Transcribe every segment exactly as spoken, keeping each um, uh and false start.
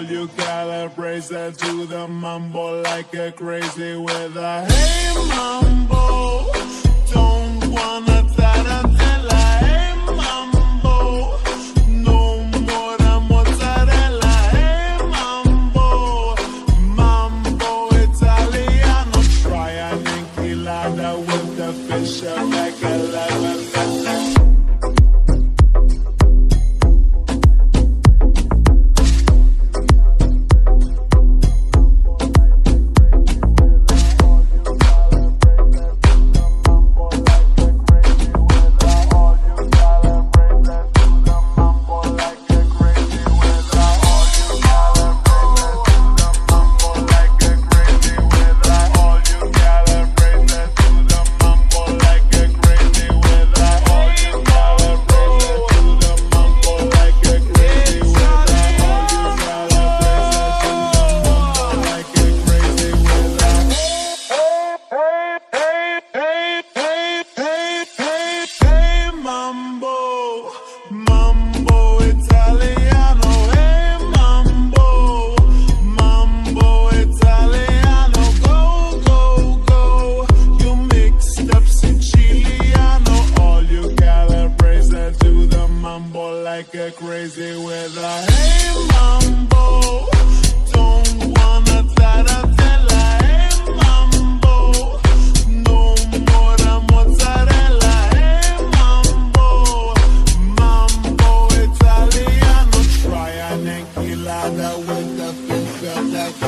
all you calibrates that to the mambo like a crazy with a hey mambo. Don't wanna tarantella, hey mambo. No more than mozzarella, hey mambo. Mambo Italiano, try an enchilada with the fish like a lemon. Like a crazy with a hey mambo. Don't wanna tarantella, hey mambo. No more than mozzarella, hey mambo. Mambo Italiano, try an enchilada with the fish like a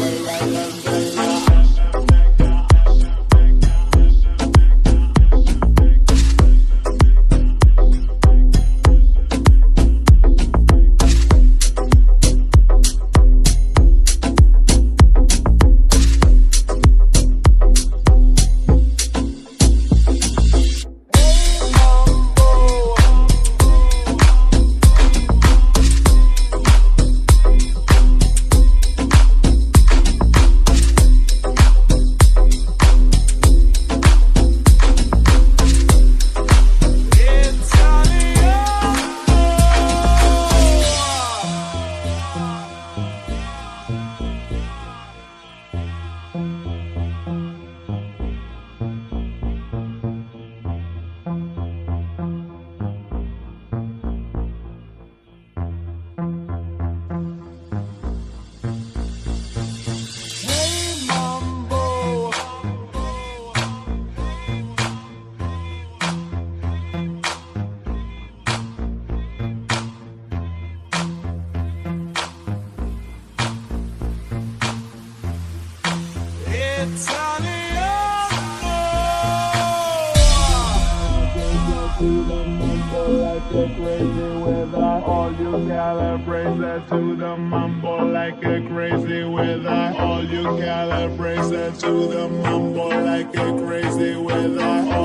crazy with a all you calibrates that to the mambo like a crazy with a all you calibrates that to the mambo like a crazy with a